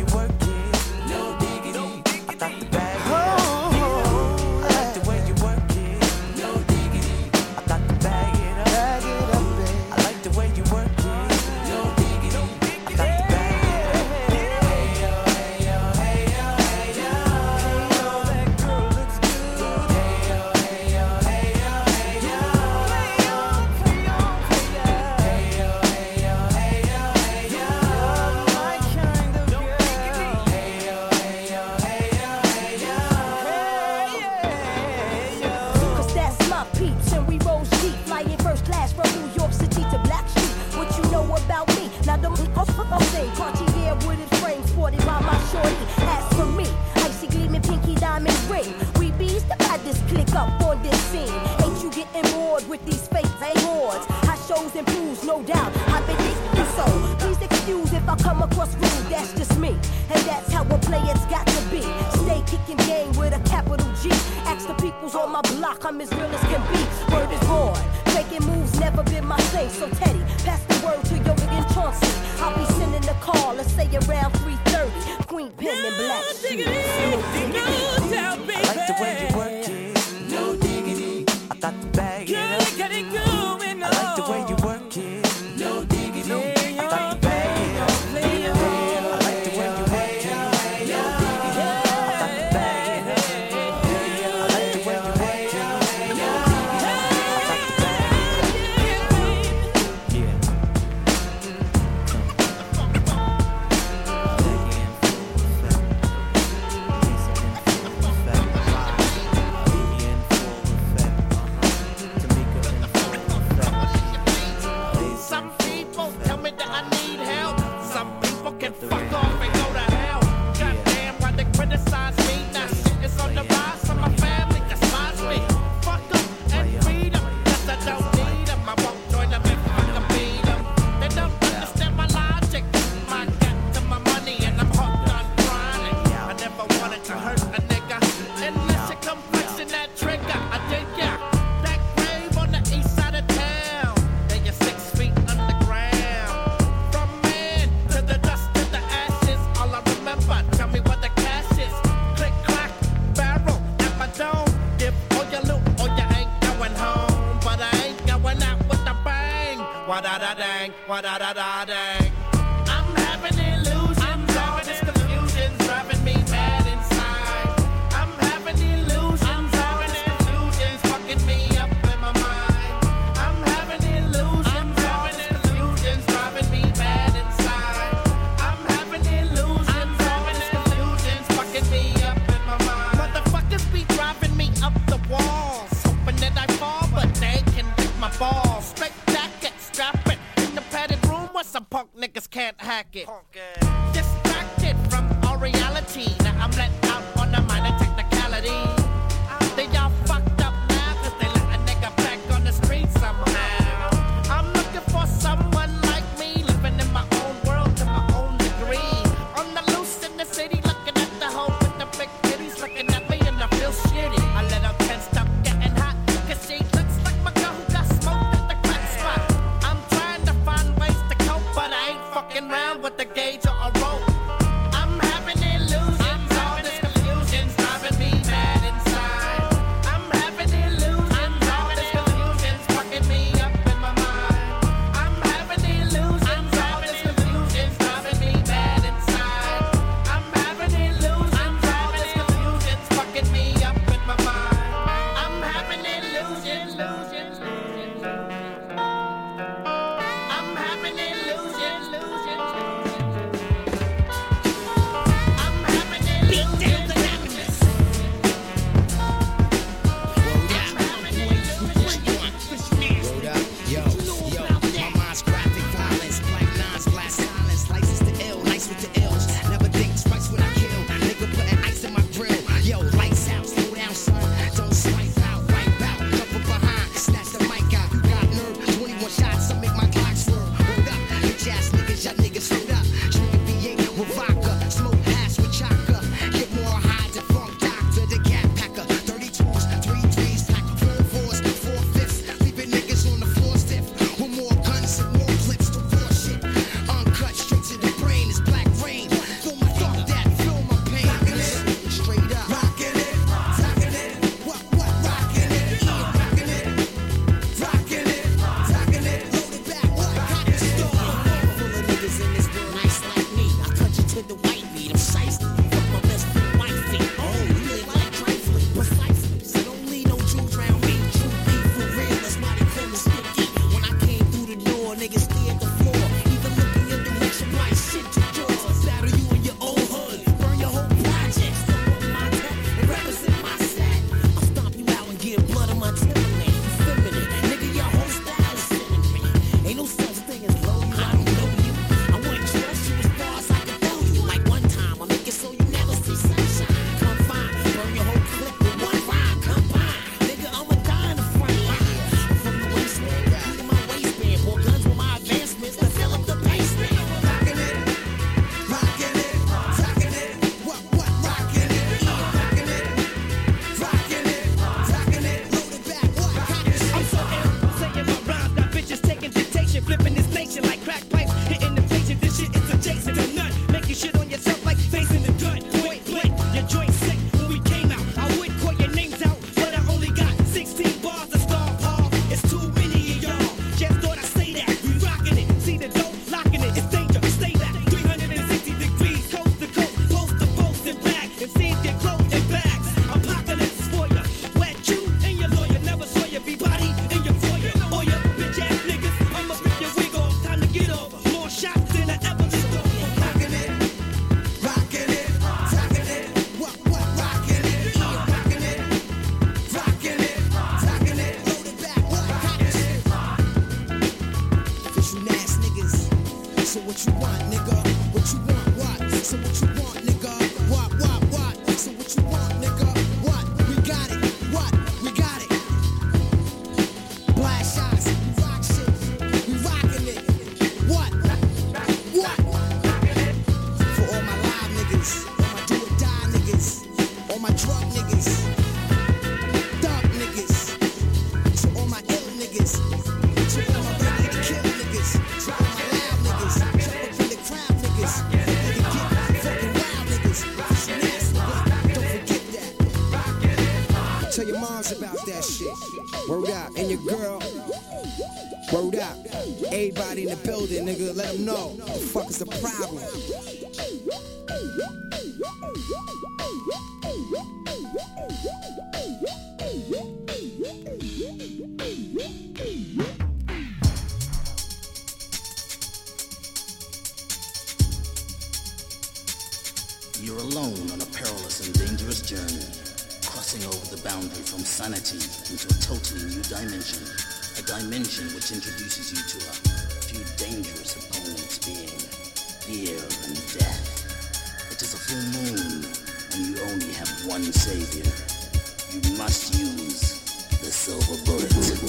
bored with these fake awards. High shows and pools, no doubt. I've been eating so. Please excuse if I come across rude, that's just me. And that's how a player's got to be. Stay kicking game with a capital G. Ask the peoples on my block, I'm as real as can be. Word is born. Making moves never been my thing. So Teddy, pass the word to Yoga and Chauncey. I'll be sending a call, let's say around three thirty. Queen Pen and Black Shoes. No diggity. I like the way you work it. No diggity. I got to bag it up. Girl, get it going on. I like the way you work it. No diggity. I got to bag it up. I like the way you work it. No diggity. I got to bag it up. I like the way you work it. No diggity. I got to bag it up. Yeah. Some people tell me that I need help. Some people can fuck off and go to hell. Goddamn, why they criticize me? Now shit is on the rise, so my family despise me. Fuck them and feed them, cause I don't need them. I won't join them if I can beat them. They don't understand my logic. I got to my money and I'm hooked on grinding. I never wanted to hurt a nigga unless you come flexing that trigger. I did, yeah. That grave on the east side of town. Then you're six feet underground. From man to the dust to the ashes. All I remember, tell me what the cash is. Click, clack, barrel at my dome. Give all your loot or you ain't going home. But I ain't going out with a bang. Wa-da-da-dang, wa-da-da-da-dang. I'm having illusions, all this confusion's driving me mad inside. I'm having illusions, all this confusion's fucking me up in my mind. I'm having illusions, all this confusion's driving me mad inside. I'm having illusions, all this confusion's fucking me up in my mind. Motherfuckers be driving me up the walls, hoping that I fall, but they can lick my balls. Straight jacket, strap it in the padded room where some punk niggas can't hack it. Distracted from all reality, now I'm let out on a minor technicality. They all fucked up now cause they let a nigga back on the street somehow. I'm looking for someone like me, living in my own world to my own degree. On the loose in the city, looking at the hoe with the big titties, looking at me and I feel shitty. I let her ten stop getting hot, cause she looks like my girl who got smoked at the crack spot. I'm trying to find ways to cope, but I ain't fucking round with the gauge Word up. And your girl. Word up. Everybody in the building, nigga, let them know. What the fuck is the problem? You're alone on a perilous and dangerous journey, crossing over the boundary from sanity into a totally new dimension, a dimension which introduces you to a few dangerous opponents being fear and death. It is a full moon, and you only have one savior. You must use the silver bullet.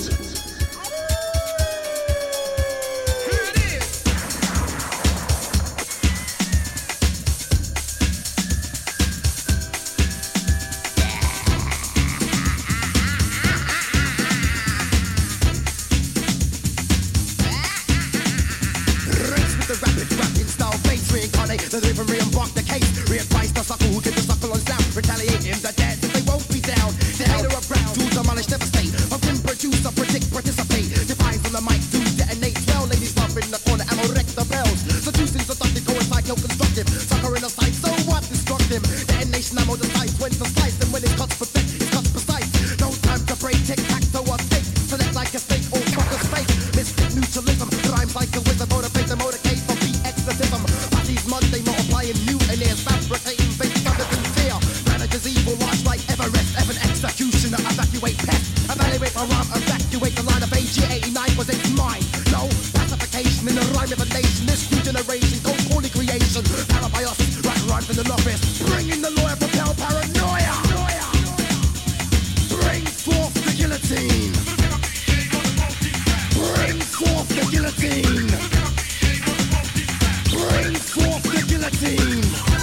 The delivery embark the case. Readvise the sucker who gives the sucker on sound. Retaliate him, the dead, they won't be down. The hater of ground, to demolish, devastate. Of him produce, a predict, participate. Defies on the mic, to detonate. Well, ladies love in the corner, ammo wreck the bells. Seducing, seductive, coincide, no constructive. Sucker in the sight, so what? Destruct him. Detonation ammo decides when to slice. And when it cuts perfect, it cuts precise. No time to break, tic tac toe or stick. Select like a snake or fucker's fake. Mystic neutralism, rhymes like a wizard. Motivate the motorcade for be exorcism. Monday multiplying mutineers, fabricating fake thunder and fear. Managers evil, large like Everest, Evan executioner, evacuate pest. Evaluate my rhyme, evacuate the line of A G eighty-nine was it's mine. No pacification in the rhyme of a nation. This new generation, cold calling creation. Parabiosis, right rhymes in the office. Bringing the lawyer, propel paranoia. Bring forth the guillotine. Bring forth the guillotine. Bring forth the guillotine!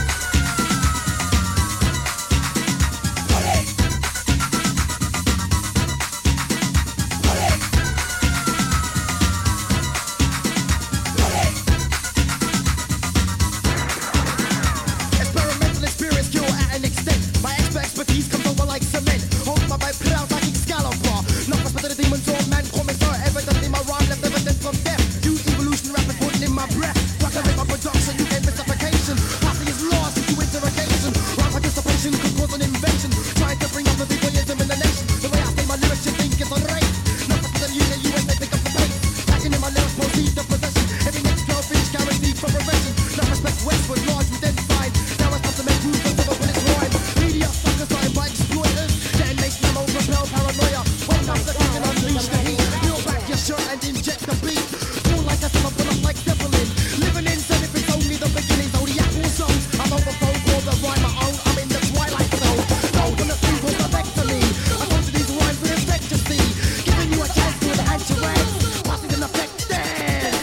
Experimental experience cure at an extent. My expert expertise comes over like cement. Hold my bite, put out like Excalibur. Not much better the demons or man, commissar. Evidently my rhyme left evidence from death. Use evolution rapid putting in my breath. My production, you get mystification. Posse is lost into interrogation. Wrong participation could cause an invasion. Trying to bring up the egoism in the nation. The way I say my lyrics, you think it's a race. No faster than you, you ain't they pick up the pace. Packing in my lyrics, proceed to possession. Every next girl finish guaranteed for prevention. No respect westward, large we then find. Now it's not to make moves, but never when it's rhyme. Media suckers lying by exploiters. Detonation ammo, repel paranoia. Wake up the kick and unleash the heat. Peel back your shirt and inject the beat. Feel like a summer, pull up like Zeppelin. Living in sin if it's only the beginning, zodiac or zones. I'm overflow for the rhyme my own. I'm in the twilight zone. Those on the street will select to me. I told you these rhymes with infectiously. Giving you a chance to enhance your ranks. Passing an effect dance.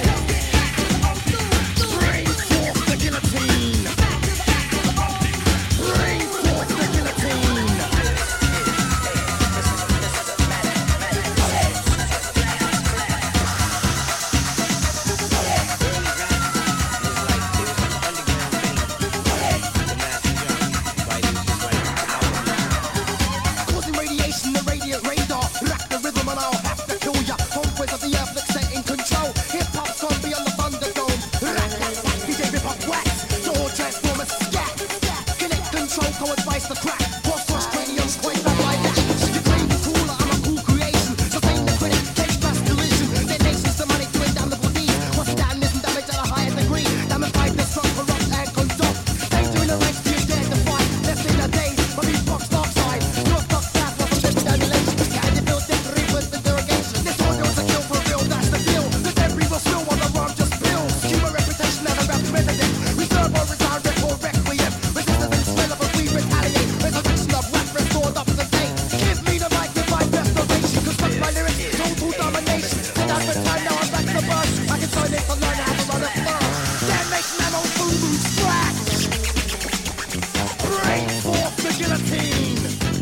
Bring forth the guillotine. Bring forth the guillotine. Causing radiation, the radiant radar. Rack the rhythm and I'll have to kill ya. Conquest of the earth, let's set in control. Hip-hop's gone beyond the Thunderdome. Rack that whack, D J rip-hop wax. Sword transformers, scat. Connect control, co-advice the crack. Cross-cross craniums, quite bad like that. You claim the cooler, I'm a cool creation. Sustain the critic, take fast collision. Detonations, the money doing damnable deeds. What's that and isn't damage at a higher degree? Damnified, destruct, corrupt, and conduct. Danger in the ranks, do you dare to fight? Left in the days, but we box dark side. Your stuck fast, while from this annihilation. Can you feel death, reverse interrogation? This order is a kill for real, that's the deal. The debris will spill while the rhyme just spills. Keep a reputation as a rap resident. Reserve or retire, record, requiem. Resistance and smell of a we retaliate. Resurrection of rap restored up to the day. Give me the mic with my restoration. Cause fuck my lyrics, total domination. Sit down for time, now I'm back to burn. I can sign it to learn how to run a firm. Damnation ammo, boom boom scratch. Bring forth the guillotine.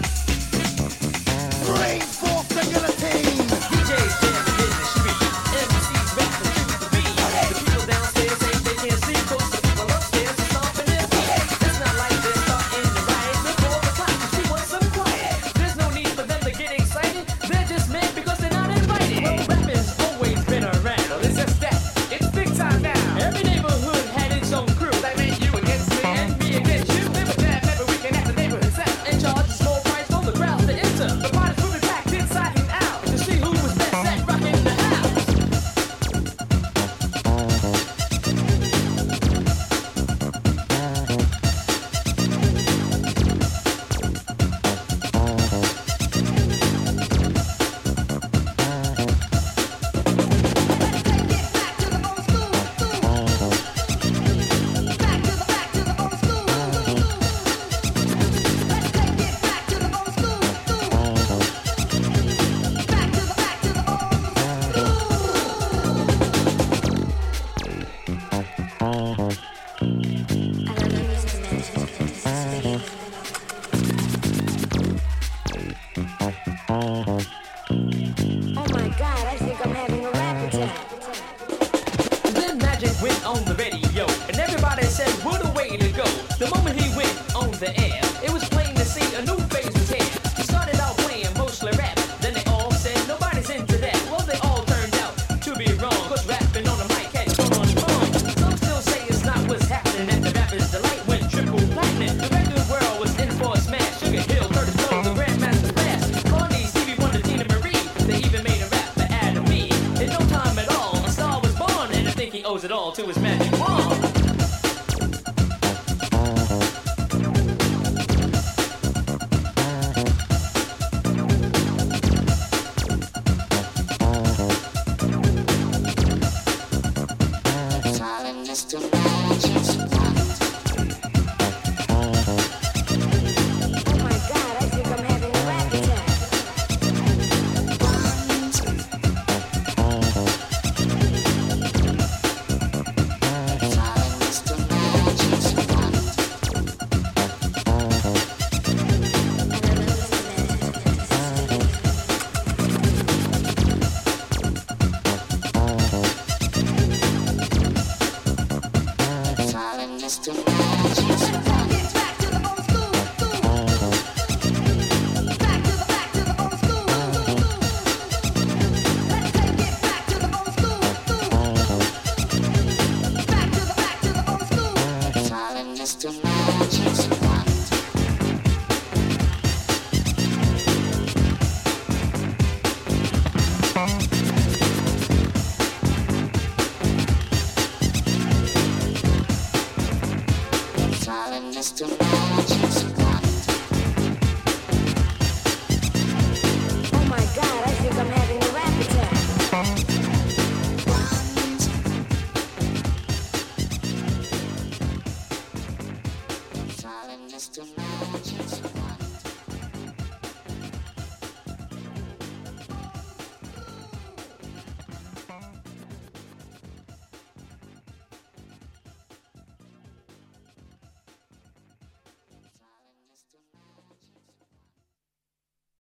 Bring forth the guillotine. D Js jamming in the street. M Cs rap contribute the beat. The people downstairs say they can't see, cause the people upstairs are stomping their feet. It's not like they're starting to riot before the clock. She wants some quiet. There's no need for them to get excited. They're just went on the air. It was plain to see a new phase was here. We started out playing mostly rap. Then they all said nobody's into that. Well, they all turned out to be wrong. Cause rapping on the mic had gone wrong. Some still say it's not what's happening. And the rapper's delight went triple platinum. The record world was in for a smash. Sugar Hill, Curtis Blow, the Grandmaster Flash. Blondie, Stevie Wonder, Tina Marie. They even made a rap for Adam Me. In no time at all, a star was born. And I think he owes it all to his magic wand. Oh my God, I think I'm having a rap attack. Silent Mister Magic.